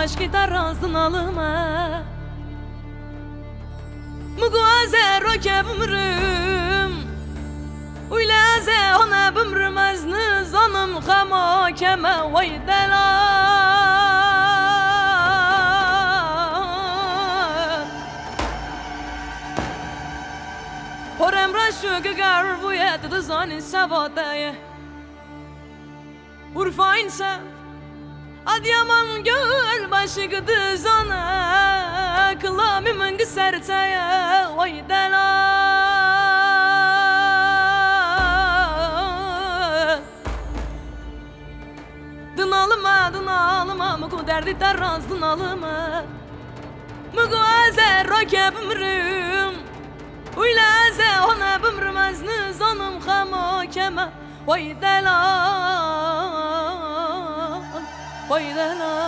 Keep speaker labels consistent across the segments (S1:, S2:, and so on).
S1: عشقی در رازن alımı Muguaze roke bümrüm Uylaze ona bümrüm azni zanım Khama keme vaydela Porem raşu gıgar bu yedi zanin savadaya Urfa insa Adyaman göl başı gıdı zana Kılamimin gısertaya vaydela Dınalıma Mugu derdi derraz dınalıma Mugu azer roke bümrüm Uylaze ona bümrüm azni zanım khama kema vaydela vaydela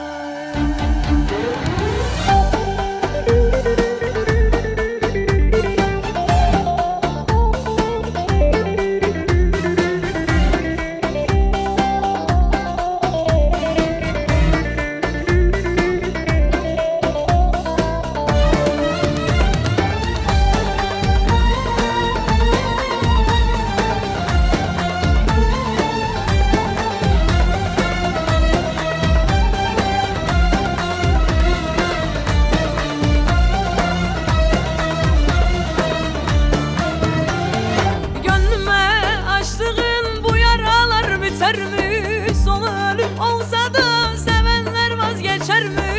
S1: Son ölüm olsa da sevenler vazgeçer mi?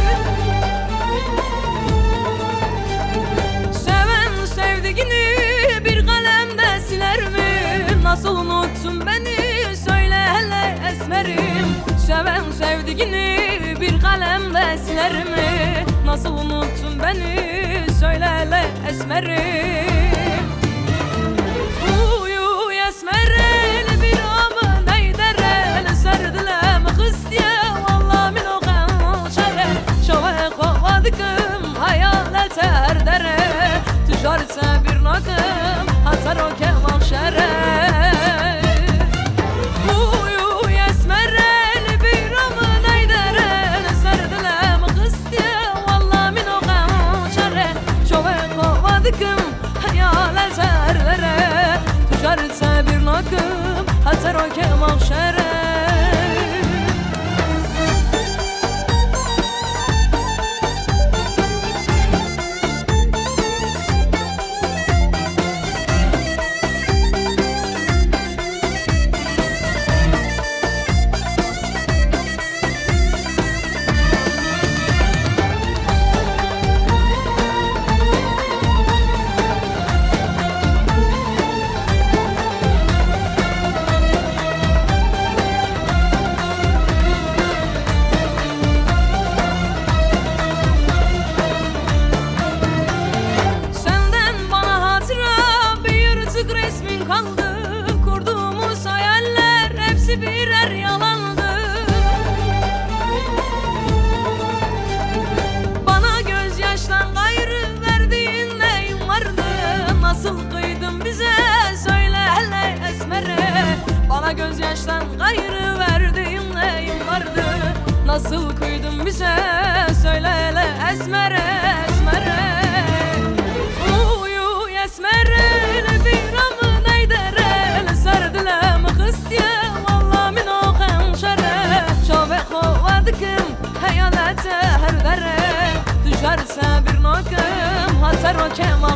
S1: Seven sevdiğini bir kalemde siler mi? Nasıl unuttun beni söyle hele esmerim Seven sevdiğini bir kalemde siler mi? Nasıl unuttun beni söyle hele esmerim Uyu esmerim bir ama Serdilem kıstiye Valla min o kanşere Şove kovadıkım hayalet erdere Tüccaretse bir nakım Atar o kemahşere Uyu esmerel bir amın eydere Serdilem kıstiye Valla min o kanşere Şove kovadıkım hayalet erdere Tüccaretse bir nakım Atar o kemahşere Kurduğumuz hayaller hepsi birer yalandı Bana gözyaştan gayrı verdiğin neyin vardı Nasıl kıydın bize söyle hele esmere Bana gözyaştan gayrı verdiğin neyin vardı Nasıl kıydın bize söyle hele esmere esmere Uyu esmere bir amı Serdilem kıstiye Valla min o kanşere Şove kovadıkım hayalete her dere Düşerse bir nakım Hatar o kemahşere